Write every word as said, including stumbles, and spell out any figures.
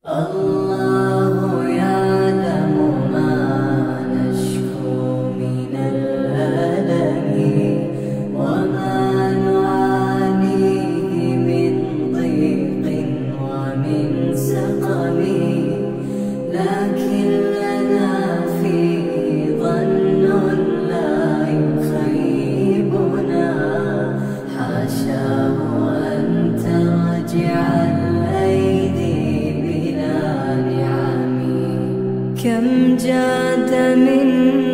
الله يعلم ما نشكو من الألم وما نعانيه من ضيق ومن سقم، لكن لنا فيه ظن لا يخيبنا، حاشاه أن ترجع الأيدي بلا نعم. كم جاد من